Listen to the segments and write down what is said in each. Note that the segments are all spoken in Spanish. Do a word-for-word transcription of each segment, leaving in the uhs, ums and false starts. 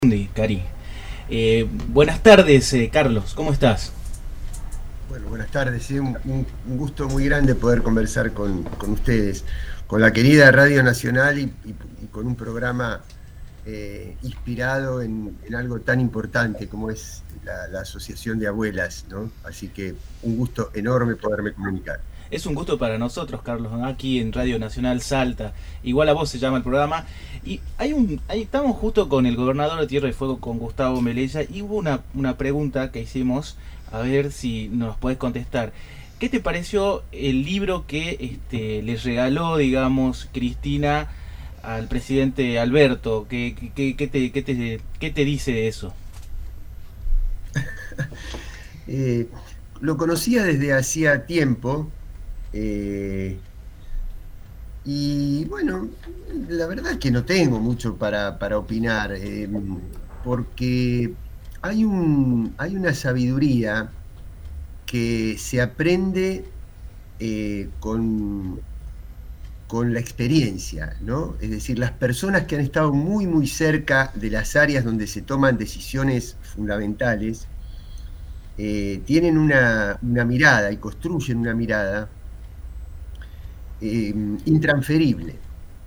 De Cari. Eh, buenas tardes, eh, Carlos, ¿cómo estás? Bueno, buenas tardes. Sí, un, un- un gusto muy grande poder conversar con, con ustedes, con la querida Radio Nacional y, y- y con un programa eh, inspirado en, en algo tan importante como es la, la Asociación de Abuelas, ¿no? Así que un gusto enorme poderme comunicar. Es un gusto para nosotros, Carlos, ¿no? Aquí en Radio Nacional Salta. Igual a vos se llama el programa. Y hay un, ahí estamos justo con el gobernador de Tierra del Fuego, con Gustavo Melella, y hubo una, una pregunta que hicimos, a ver si nos podés contestar. ¿Qué te pareció el libro que este, le regaló, digamos, Cristina al presidente Alberto? ¿Qué, qué, qué- qué te, qué te, qué te dice de eso? Eh, lo conocía desde hacía tiempo. eh, Y bueno, la verdad es que no tengo mucho para, para opinar, eh, porque hay un, hay una sabiduría que se aprende eh, con, con la experiencia, ¿no? Es decir, las personas que han estado muy, muy cerca de las áreas donde se toman decisiones fundamentales, eh, tienen una, una mirada y construyen una mirada eh, intransferible.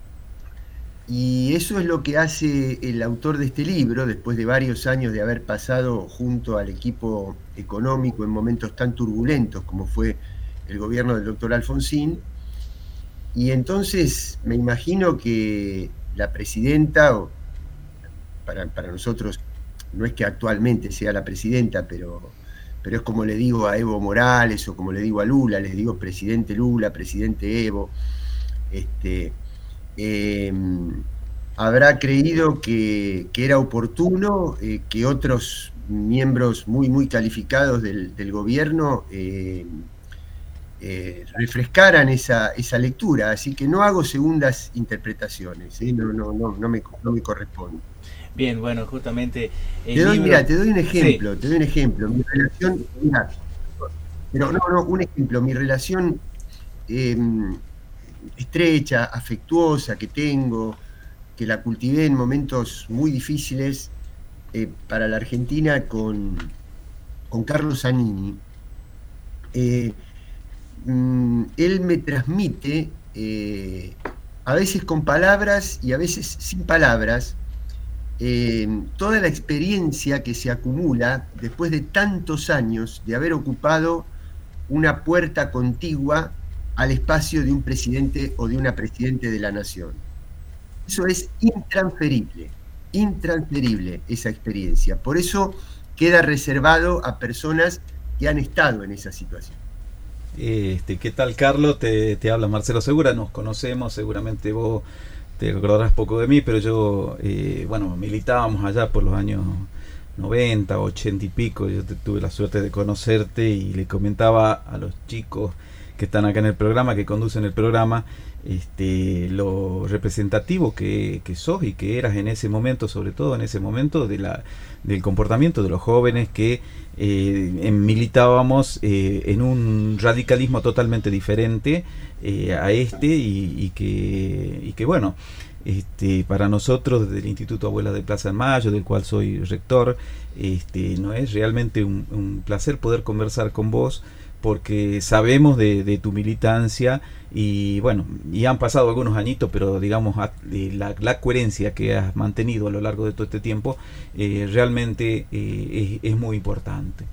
Y eso es lo que hace el autor de este libro, después de varios años de haber pasado junto al equipo económico en momentos tan turbulentos como fue el gobierno del doctor Alfonsín. Y entonces me imagino que la presidenta, o para, para nosotros no es que actualmente sea la presidenta, pero, pero es como le digo a Evo Morales o como le digo a Lula, les digo presidente Lula, presidente Evo, este, eh, habrá creído que, que era oportuno eh, que otros miembros muy, muy calificados del, del gobierno eh, eh, refrescaran esa, esa lectura. Así que no hago segundas interpretaciones, ¿eh? No, no, no, no me, no me corresponde. Bien, bueno, justamente Te el doy, libro... mira, te doy un Sí, ejemplo, te doy un ejemplo. Mi relación, mirá, pero no, no, un ejemplo, mi relación eh, estrecha, afectuosa que tengo, que la cultivé en momentos muy difíciles eh, para la Argentina con, con Carlos Zanini. Eh, mm, Él me transmite, eh, a veces con palabras y a veces sin palabras, eh, toda la experiencia que se acumula después de tantos años de haber ocupado una puerta contigua al espacio de un presidente o de una presidente de la nación. Eso es intransferible, intransferible esa experiencia. Por eso queda reservado a personas que han estado en esa situación. Este, ¿qué tal, Carlos? Te, te habla Marcelo Segura, nos conocemos, seguramente vos te recordarás poco de mí, pero yo, eh, bueno, militábamos allá por los años noventa, ochenta y pico, yo te- tuve la suerte de conocerte y le comentaba a los chicos que están acá en el programa, que conducen el programa, este, lo representativo que, que sos y que eras en ese momento, sobre todo en ese momento, de la, del comportamiento de los jóvenes que eh, en- militábamos eh, en un radicalismo totalmente diferente eh, a este y, y que, y que bueno, este, para nosotros desde el Instituto Abuelas de Plaza de Mayo, del cual soy rector, este, no es realmente un, un placer poder conversar con vos porque sabemos de, de tu militancia y bueno, y han pasado algunos añitos, pero digamos a- de la, la coherencia que has mantenido a lo largo de todo este tiempo eh, realmente eh, es, es muy importante.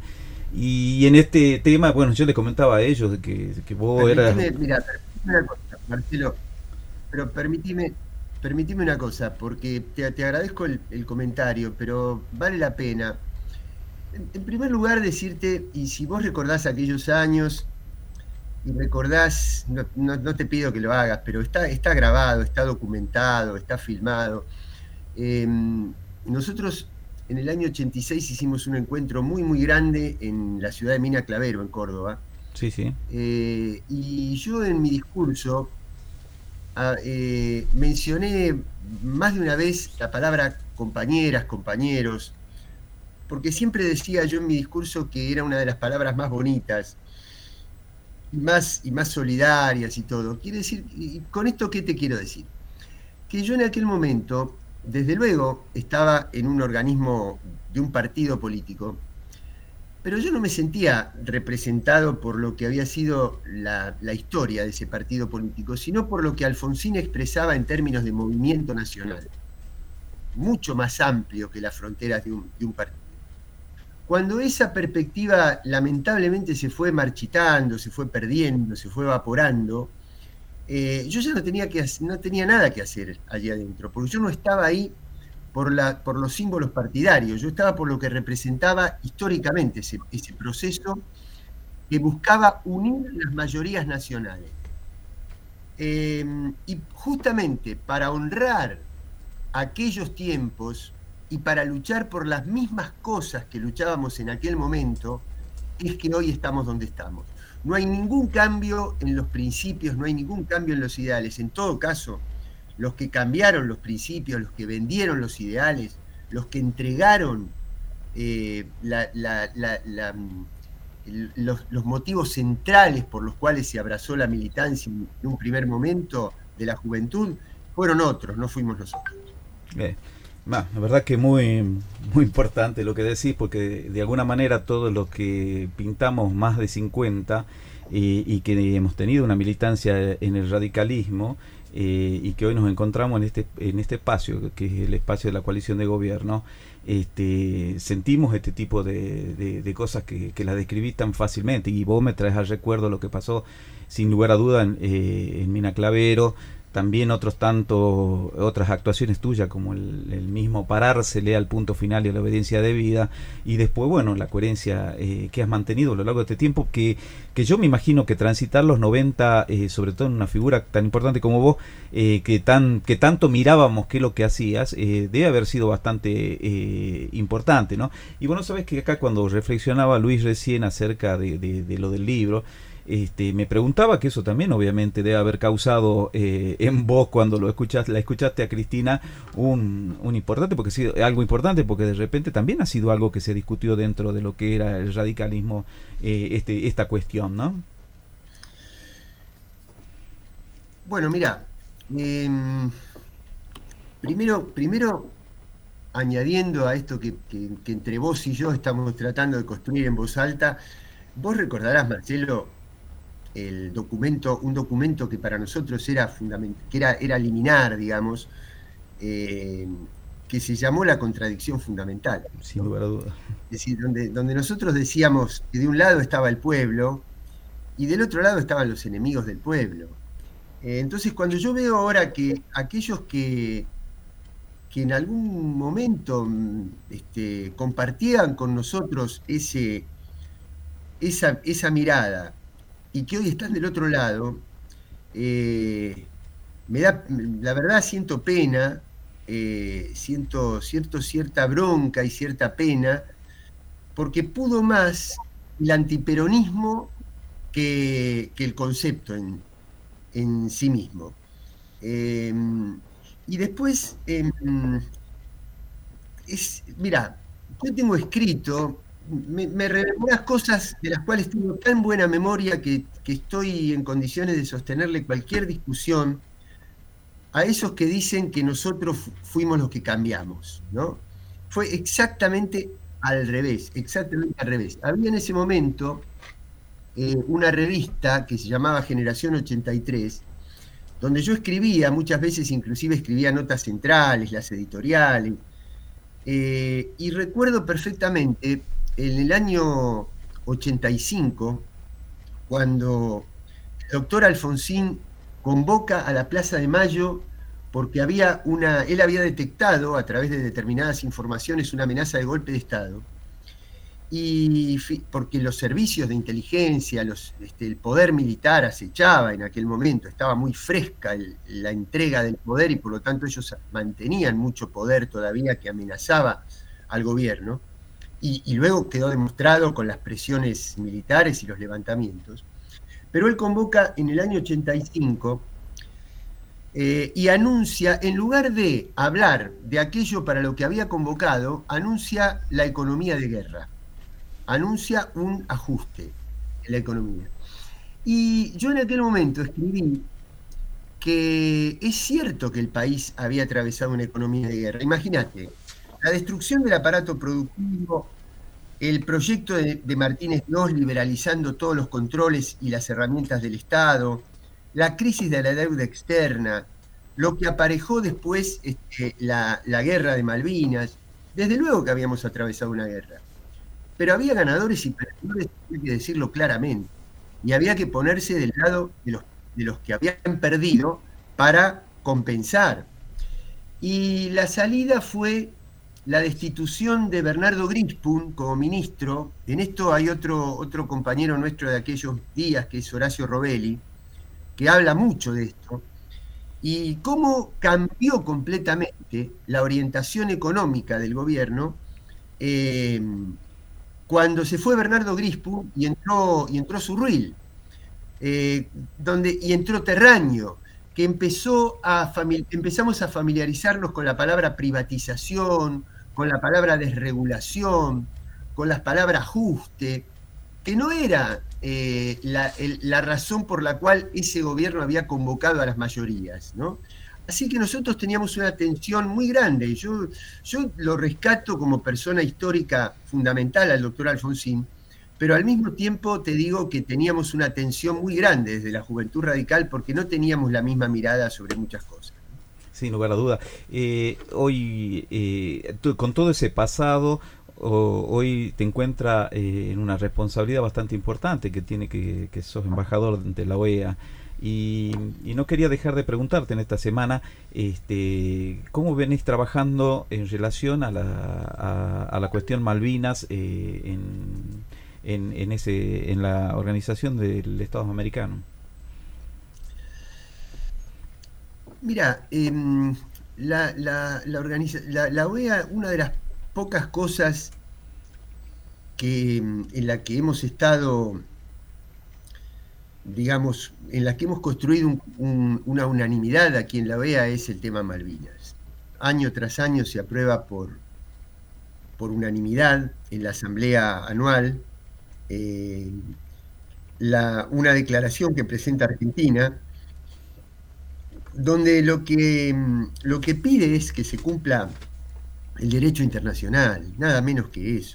Y en este tema, bueno, yo les comentaba a ellos de que, que vos eras... Permitime, mira, permitime una cosa, Marcelo, pero permitime, permitime una cosa, porque te, te agradezco el, el comentario, pero vale la pena. En, en primer lugar, decirte, y si vos recordás aquellos años, y recordás, no, no- no te pido que lo hagas, pero está, está grabado, está documentado, está filmado. Eh, Nosotros en el año ochenta y seis hicimos un encuentro muy, muy grande en la ciudad de Mina Clavero, en Córdoba. Sí, sí. Eh, y yo en mi discurso ah, eh, mencioné más de una vez la palabra compañeras, compañeros, porque siempre decía yo en mi discurso que era una de las palabras más bonitas y más, y más solidarias y todo. Quiere decir, y con esto, ¿qué te quiero decir? Que yo en aquel momento desde luego estaba en un organismo de un partido político, pero yo no me sentía representado por lo que había sido la, la historia de ese partido político, sino por lo que Alfonsín expresaba en términos de movimiento nacional, mucho más amplio que las fronteras de un, de un partido. Cuando esa perspectiva lamentablemente se fue marchitando, se fue perdiendo, se fue evaporando, eh, yo ya no tenía, que, no tenía nada que hacer allí adentro, porque yo no estaba ahí por, la, por los símbolos partidarios, yo estaba por lo que representaba históricamente ese, ese proceso que buscaba unir las mayorías nacionales. Eh, y justamente para honrar aquellos tiempos y para luchar por las mismas cosas que luchábamos en aquel momento, es que hoy estamos donde estamos. No hay ningún cambio en los principios, no hay ningún cambio en los ideales. En todo caso, los que cambiaron los principios, los que vendieron los ideales, los que entregaron eh, la, la, la, la, el, los, los motivos centrales por los cuales se abrazó la militancia en un primer momento de la juventud, fueron otros, no fuimos nosotros. Eh, la verdad que muy, muy importante lo que decís, porque de alguna manera todos los que pintamos más de cincuenta eh, y que hemos tenido una militancia en el radicalismo, Eh, y que hoy nos encontramos en este en este espacio, que es el espacio de la coalición de gobierno, este, sentimos este tipo de, de, de cosas que, que las describí tan fácilmente, y vos me traes al recuerdo lo que pasó sin lugar a duda en, eh, en Mina Clavero, también otros tantos, otras actuaciones tuyas, como el, el mismo parársele al punto final y a la obediencia debida, y después, bueno, la coherencia eh, que has mantenido a lo largo de este tiempo, que, que yo me imagino que transitar los noventa, eh, sobre todo en una figura tan importante como vos, eh, que tan que tanto mirábamos qué es lo que hacías, eh, debe haber sido bastante eh, importante, ¿no? Y bueno, sabes que acá cuando reflexionaba Luis recién acerca de, de, de lo del libro, Este, me preguntaba que eso también obviamente debe haber causado eh, en vos, cuando lo escuchaste, la escuchaste a Cristina, un, un importante, porque sí, algo importante, porque de repente también ha sido algo que se discutió dentro de lo que era el radicalismo, eh, este, esta cuestión, ¿no? Bueno, mira, eh, primero, primero añadiendo a esto que, que, que entre vos y yo estamos tratando de construir en voz alta, vos recordarás, Marcelo, el documento, un documento que para nosotros era fundamental, que era, era liminar, digamos, eh, que se llamó La Contradicción Fundamental. Sin lugar a dudas. Es decir, donde, donde nosotros decíamos que de un lado estaba el pueblo y del otro lado estaban los enemigos del pueblo. Eh, entonces, cuando yo veo ahora que aquellos que, que en algún momento este, compartían con nosotros ese, esa, esa mirada, y que hoy están del otro lado, eh, me da, la verdad siento pena, eh, siento cierto, cierta bronca y cierta pena, porque pudo más el antiperonismo que, que el concepto en, en sí mismo. Eh, y después, eh, es, mira, yo tengo escrito, me, me rememoras cosas de las cuales tengo tan buena memoria que, que estoy en condiciones de sostenerle cualquier discusión a esos que dicen que nosotros fuimos los que cambiamos, ¿no? Fue exactamente al revés, exactamente al revés. Había en ese momento eh, una revista que se llamaba Generación ochenta y tres, donde yo escribía, muchas veces inclusive escribía notas centrales, las editoriales, eh, y recuerdo perfectamente en el año ochenta y cinco, cuando el doctor Alfonsín convoca a la Plaza de Mayo porque había una, él había detectado a través de determinadas informaciones una amenaza de golpe de Estado, y porque los servicios de inteligencia, los, este, el poder militar acechaba en aquel momento, estaba muy fresca el, la entrega del poder, y por lo tanto ellos mantenían mucho poder todavía que amenazaba al gobierno, y, y luego quedó demostrado con las presiones militares y los levantamientos. Pero él convoca en el año ochenta y cinco eh, y anuncia, en lugar de hablar de aquello para lo que había convocado, anuncia la economía de guerra, anuncia un ajuste en la economía. Y yo en aquel momento escribí que es cierto que el país había atravesado una economía de guerra. Imagínate, la destrucción del aparato productivo, el proyecto de, de Martínez Gross liberalizando todos los controles y las herramientas del Estado, la crisis de la deuda externa, lo que aparejó después este, la, la guerra de Malvinas. Desde luego que habíamos atravesado una guerra, pero había ganadores y perdedores, hay que decirlo claramente, y había que ponerse del lado de los, de los que habían perdido para compensar. Y la salida fue la destitución de Bernardo Grispun como ministro. En esto hay otro, otro compañero nuestro de aquellos días, que es Horacio Robelli, que habla mucho de esto, y cómo cambió completamente la orientación económica del gobierno eh, cuando se fue Bernardo Grispun y entró, y entró Zurril, eh, donde, y entró Terraño, que empezó a empezamos a familiarizarnos con la palabra privatización, con la palabra desregulación, con las palabras ajuste, que no era eh, la, el, la razón por la cual ese gobierno había convocado a las mayorías, ¿no? Así que nosotros teníamos una tensión muy grande. Yo, yo lo rescato como persona histórica fundamental al doctor Alfonsín, pero al mismo tiempo te digo que teníamos una tensión muy grande desde la Juventud Radical porque no teníamos la misma mirada sobre muchas cosas. Sin lugar a duda. Eh, hoy, eh, con todo ese pasado, o, hoy te encuentras eh, en una responsabilidad bastante importante que tiene que, que sos embajador de la O E A. Y, y no quería dejar de preguntarte en esta semana, este, ¿cómo venís trabajando en relación a la, a, a la cuestión Malvinas eh, en, en, en, ese, en la organización del Estado americano? Mira, eh, la, la, la, organiza, la, la O E A, una de las pocas cosas que, en la que hemos estado, digamos, en las que hemos construido un, un, una unanimidad aquí en la O E A es el tema Malvinas. Año tras año se aprueba por, por unanimidad en la Asamblea Anual eh, la, una declaración que presenta Argentina, donde lo que, lo que pide es que se cumpla el derecho internacional, nada menos que eso.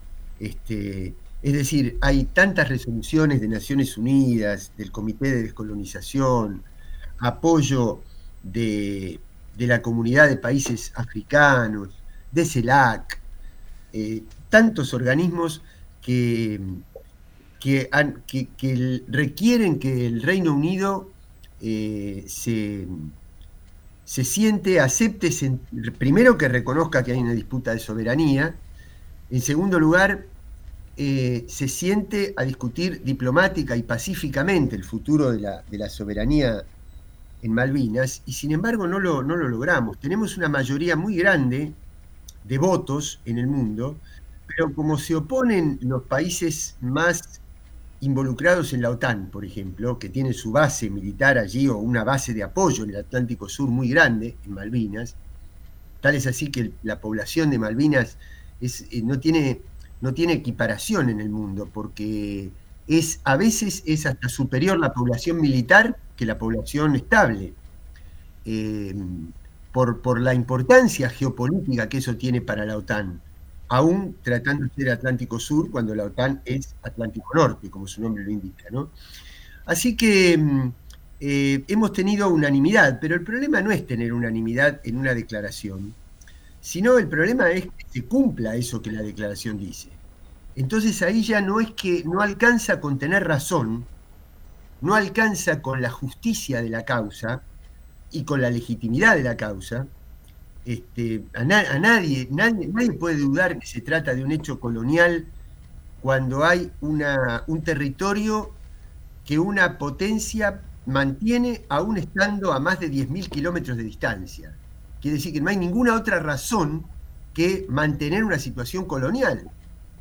Este, es decir, hay tantas resoluciones de Naciones Unidas, del Comité de Descolonización, apoyo de, de la Comunidad de Países Africanos, de CELAC, eh, tantos organismos que, que, han, que, que requieren que el Reino Unido eh, se... se siente, acepte, se, primero que reconozca que hay una disputa de soberanía, en segundo lugar, eh, se siente a discutir diplomática y pacíficamente el futuro de la, de la soberanía en Malvinas, y sin embargo no lo, no lo logramos. Tenemos una mayoría muy grande de votos en el mundo, pero como se oponen los países más involucrados en la OTAN, por ejemplo, que tienen su base militar allí o una base de apoyo en el Atlántico Sur muy grande, en Malvinas, tal es así que la población de Malvinas es, eh, no, tiene, no tiene equiparación en el mundo, porque es, a veces es hasta superior la población militar que la población estable, eh, por, por la importancia geopolítica que eso tiene para la OTAN, aún tratándose de Atlántico Sur, cuando la OTAN es Atlántico Norte, como su nombre lo indica, ¿no? Así que eh, hemos tenido unanimidad, pero el problema no es tener unanimidad en una declaración, sino el problema es que se cumpla eso que la declaración dice. Entonces ahí ya no es que no alcanza con tener razón, no alcanza con la justicia de la causa y con la legitimidad de la causa. Este, a, na a nadie, nadie, nadie puede dudar que se trata de un hecho colonial cuando hay una, un territorio que una potencia mantiene aún estando a más de diez mil kilómetros de distancia. Quiere decir que no hay ninguna otra razón que mantener una situación colonial.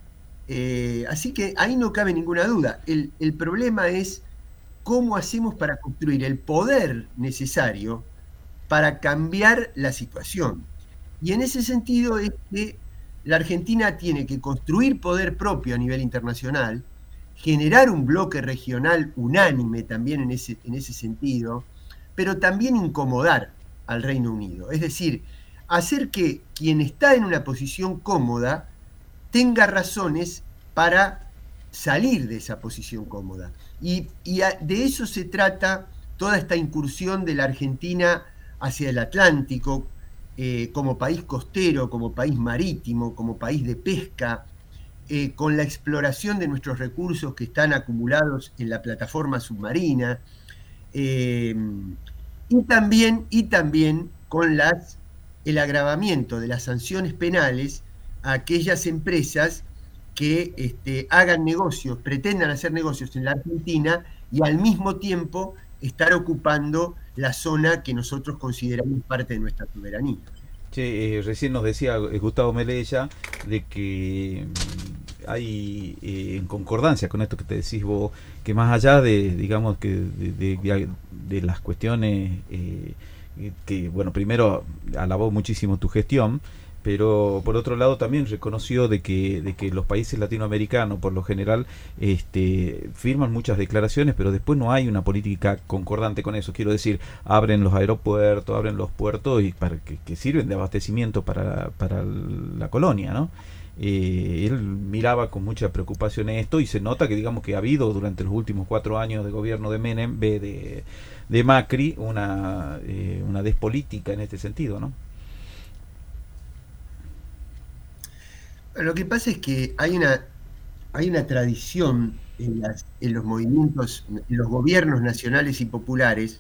Eh, así que ahí no cabe ninguna duda. El, el problema es cómo hacemos para construir el poder necesario para cambiar la situación. Y en ese sentido es que la Argentina tiene que construir poder propio a nivel internacional, generar un bloque regional unánime también en ese, en ese sentido, pero también incomodar al Reino Unido. Es decir, hacer que quien está en una posición cómoda tenga razones para salir de esa posición cómoda. Y, y a, de eso se trata toda esta incursión de la Argentina hacia el Atlántico, eh, como país costero, como país marítimo, como país de pesca, eh, con la exploración de nuestros recursos que están acumulados en la plataforma submarina, eh, y también, y también con las, el agravamiento de las sanciones penales a aquellas empresas que este, hagan negocios, pretendan hacer negocios en la Argentina y al mismo tiempo estar ocupando la zona que nosotros consideramos parte de nuestra soberanía. Che, eh, recién nos decía Gustavo Melella de que mm, hay eh, en concordancia con esto que te decís vos, que más allá de, digamos, que de, de, de las cuestiones eh, que, bueno, primero alabó muchísimo tu gestión, pero por otro lado también reconoció de que de que los países latinoamericanos por lo general este firman muchas declaraciones, pero después no hay una política concordante con eso. Quiero decir, abren los aeropuertos, abren los puertos y para que, que sirven de abastecimiento para, para la colonia, ¿no? Eh, él miraba con mucha preocupación esto y se nota que digamos que ha habido durante los últimos cuatro años de gobierno de Menem, de, de Macri, una, eh, una despolítica en este sentido, ¿no? Lo que pasa es que hay una, hay una tradición en, las, en los movimientos, en los gobiernos nacionales y populares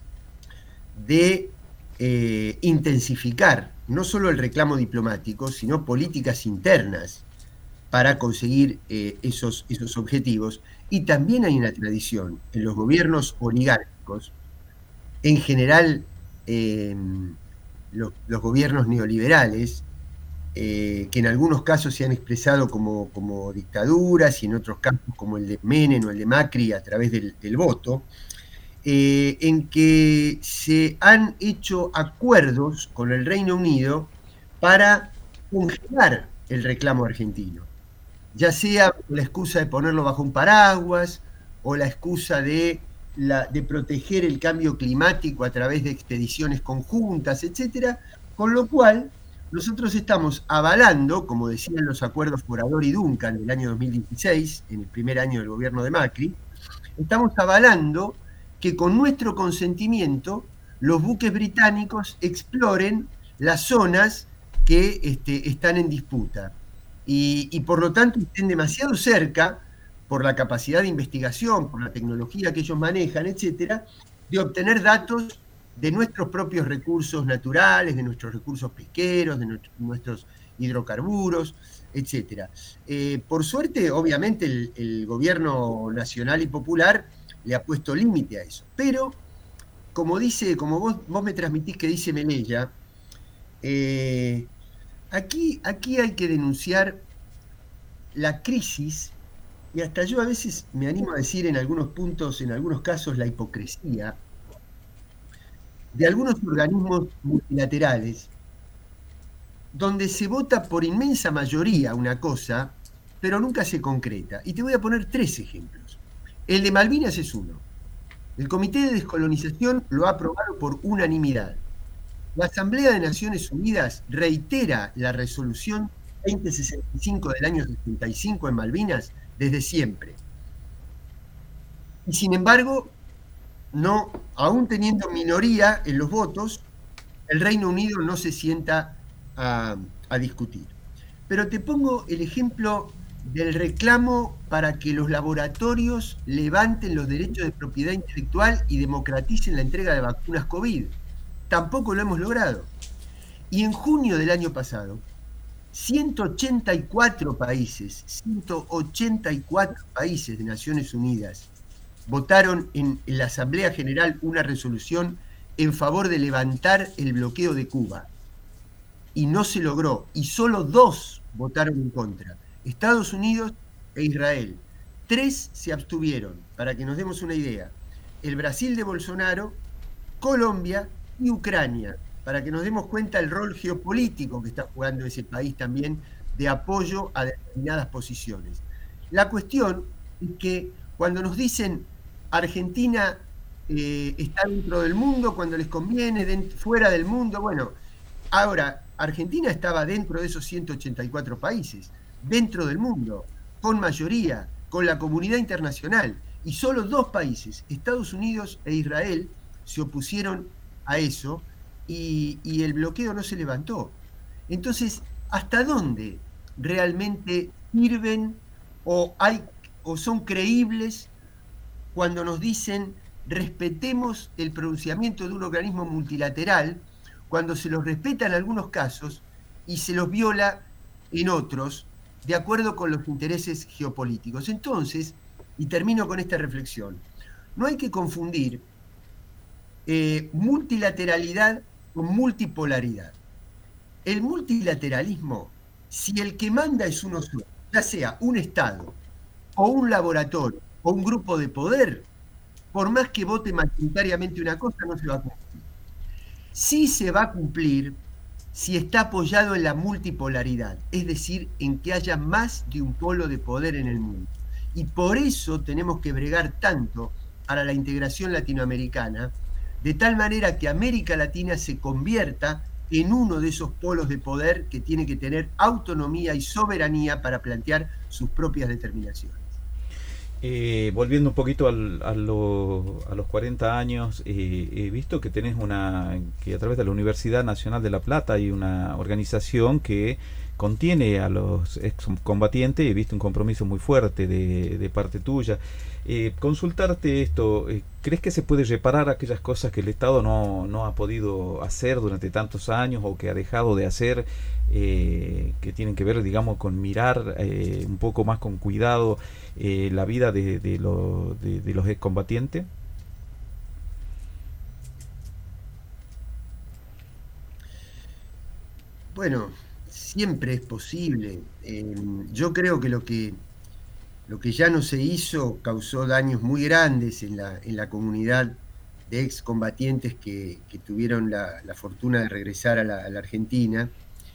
de eh, intensificar no solo el reclamo diplomático, sino políticas internas para conseguir eh, esos, esos objetivos. Y también hay una tradición en los gobiernos oligárquicos, en general eh, los, los gobiernos neoliberales, Eh, que en algunos casos se han expresado como, como dictaduras y en otros casos como el de Menem o el de Macri a través del, del voto, eh, en que se han hecho acuerdos con el Reino Unido para congelar el reclamo argentino, ya sea la excusa de ponerlo bajo un paraguas o la excusa de, la, de proteger el cambio climático a través de expediciones conjuntas, etcétera, con lo cual nosotros estamos avalando, como decían los acuerdos Forador y Duncan del año dos mil dieciséis, en el primer año del gobierno de Macri, estamos avalando que con nuestro consentimiento los buques británicos exploren las zonas que este, están en disputa y, y por lo tanto estén demasiado cerca, por la capacidad de investigación, por la tecnología que ellos manejan, etcétera, de obtener datos de nuestros propios recursos naturales, de nuestros recursos pesqueros, de nuestros hidrocarburos, etcétera. Eh, por suerte, obviamente, el, el gobierno nacional y popular le ha puesto límite a eso. Pero, como dice, como vos, vos me transmitís que dice Melella, eh, aquí, aquí hay que denunciar la crisis, y hasta yo a veces me animo a decir en algunos puntos, en algunos casos, la hipocresía de algunos organismos multilaterales, donde se vota por inmensa mayoría una cosa, pero nunca se concreta. Y te voy a poner tres ejemplos. El de Malvinas es uno. El Comité de Descolonización lo ha aprobado por unanimidad. La Asamblea de Naciones Unidas reitera la resolución veinte sesenta y cinco del año setenta y cinco en Malvinas desde siempre. Y sin embargo, no, aún teniendo minoría en los votos, el Reino Unido no se sienta a, a discutir. Pero te pongo el ejemplo del reclamo para que los laboratorios levanten los derechos de propiedad intelectual y democraticen la entrega de vacunas COVID. Tampoco lo hemos logrado. Y en junio del año pasado, ciento ochenta y cuatro países, ciento ochenta y cuatro países de Naciones Unidas votaron en, en la Asamblea General una resolución en favor de levantar el bloqueo de Cuba. Y no se logró. Y solo dos votaron en contra. Estados Unidos e Israel. Tres se abstuvieron, para que nos demos una idea. El Brasil de Bolsonaro, Colombia y Ucrania, para que nos demos cuenta del rol geopolítico que está jugando ese país también de apoyo a determinadas posiciones. La cuestión es que cuando nos dicen Argentina eh, está dentro del mundo cuando les conviene, dentro, fuera del mundo. Bueno, ahora, Argentina estaba dentro de esos ciento ochenta y cuatro países, dentro del mundo, con mayoría, con la comunidad internacional. Y solo dos países, Estados Unidos e Israel, se opusieron a eso y, y el bloqueo no se levantó. Entonces, ¿hasta dónde realmente sirven o, hay, o son creíbles cuando nos dicen respetemos el pronunciamiento de un organismo multilateral, cuando se los respeta en algunos casos y se los viola en otros, de acuerdo con los intereses geopolíticos? Entonces, y termino con esta reflexión, no hay que confundir eh, multilateralidad con multipolaridad. El multilateralismo, si el que manda es uno solo, ya sea un Estado o un laboratorio o un grupo de poder, por más que vote mayoritariamente una cosa, no se va a cumplir. Sí se va a cumplir si está apoyado en la multipolaridad, es decir, en que haya más de un polo de poder en el mundo. Y por eso tenemos que bregar tanto para la integración latinoamericana, de tal manera que América Latina se convierta en uno de esos polos de poder que tiene que tener autonomía y soberanía para plantear sus propias determinaciones. Eh, volviendo un poquito al, a, lo, a los cuarenta años, eh, he visto que tenés una, que a través de la Universidad Nacional de La Plata hay una organización que contiene a los excombatientes y he visto un compromiso muy fuerte de, de parte tuya. Eh, consultarte esto, eh, ¿crees que se puede reparar aquellas cosas que el Estado no, no ha podido hacer durante tantos años o que ha dejado de hacer, eh, que tienen que ver, digamos, con mirar eh, un poco más con cuidado eh, la vida de, de, lo, de, de los excombatientes? Bueno, siempre es posible. Eh, yo creo que lo que Lo que ya no se hizo causó daños muy grandes en la, en la comunidad de excombatientes que, que tuvieron la, la fortuna de regresar a la, a la Argentina,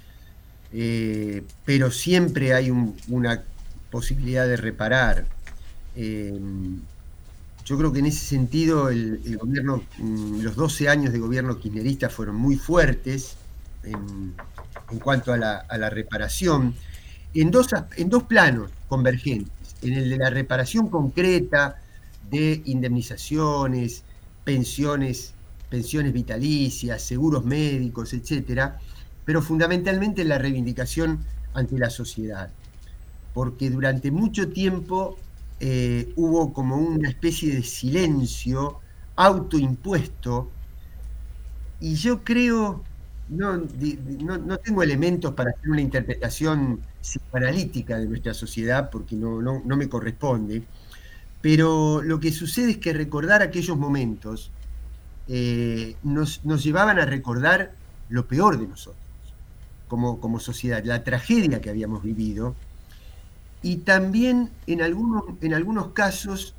eh, pero siempre hay un, una posibilidad de reparar. Eh, yo creo que en ese sentido el, el gobierno, los doce años de gobierno kirchnerista fueron muy fuertes en, en cuanto a la, a la reparación, en dos, en dos planos convergentes. En el de la reparación concreta de indemnizaciones, pensiones, pensiones vitalicias, seguros médicos, etcétera, pero fundamentalmente en la reivindicación ante la sociedad. Porque durante mucho tiempo eh, hubo como una especie de silencio autoimpuesto, y yo creo, no, no, no tengo elementos para hacer una interpretación psicoanalítica de nuestra sociedad, porque no, no, no me corresponde, pero lo que sucede es que recordar aquellos momentos eh, nos, nos llevaban a recordar lo peor de nosotros, como, como sociedad, la tragedia que habíamos vivido, y también en algunos, en algunos casos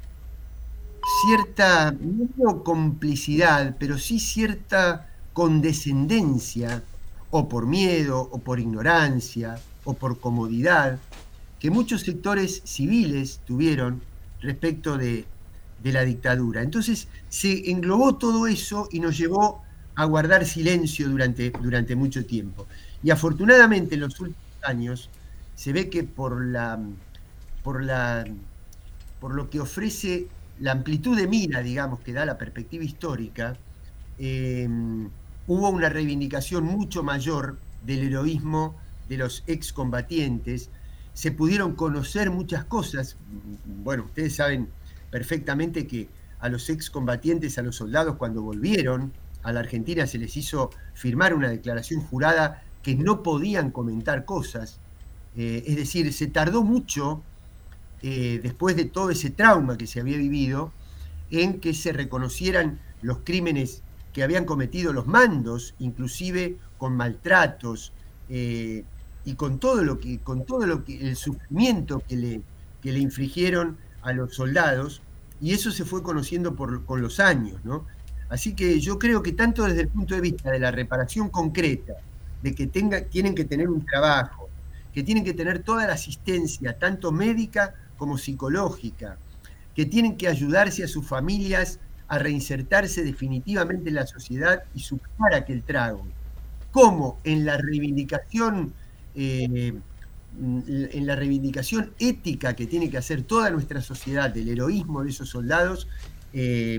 cierta, no complicidad, pero sí cierta condescendencia, o por miedo, o por ignorancia, o por comodidad, que muchos sectores civiles tuvieron respecto de, de la dictadura. Entonces se englobó todo eso y nos llevó a guardar silencio durante, durante mucho tiempo. Y afortunadamente en los últimos años se ve que por, la, por, la, por lo que ofrece la amplitud de mira, digamos, que da la perspectiva histórica, eh, hubo una reivindicación mucho mayor del heroísmo de los excombatientes, se pudieron conocer muchas cosas. Bueno, ustedes saben perfectamente que a los excombatientes, a los soldados, cuando volvieron a la Argentina, se les hizo firmar una declaración jurada que no podían comentar cosas. Eh, es decir, se tardó mucho, eh, después de todo ese trauma que se había vivido, en que se reconocieran los crímenes que habían cometido los mandos, inclusive con maltratos, eh, y con todo lo que, con todo lo que, el sufrimiento que le, que le infligieron a los soldados, y eso se fue conociendo por, con los años, ¿no? Así que yo creo que tanto desde el punto de vista de la reparación concreta, de que tenga, tienen que tener un trabajo, que tienen que tener toda la asistencia, tanto médica como psicológica, que tienen que ayudarse a sus familias a reinsertarse definitivamente en la sociedad y superar aquel trago. Como en la reivindicación, eh, en la reivindicación ética que tiene que hacer toda nuestra sociedad del heroísmo de esos soldados, eh,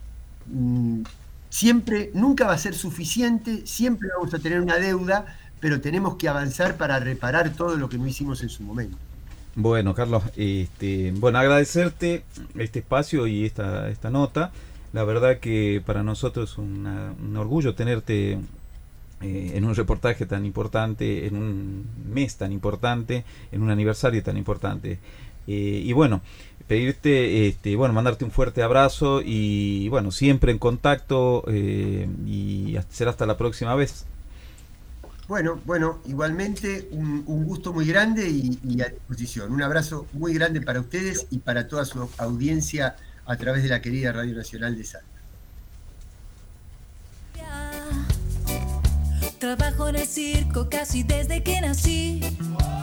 siempre, nunca va a ser suficiente, siempre vamos a tener una deuda, pero tenemos que avanzar para reparar todo lo que no hicimos en su momento. Bueno, Carlos, este, bueno, agradecerte este espacio y esta, esta nota. La verdad que para nosotros es una, un orgullo tenerte eh, en un reportaje tan importante, en un mes tan importante, en un aniversario tan importante. Eh, y bueno, pedirte, este, bueno, mandarte un fuerte abrazo y bueno, siempre en contacto eh, y será hasta la próxima vez. Bueno, bueno, igualmente un, un gusto muy grande y, y a disposición. Un abrazo muy grande para ustedes y para toda su audiencia a través de la querida Radio Nacional de Salta. Trabajo en el circo casi desde que nací.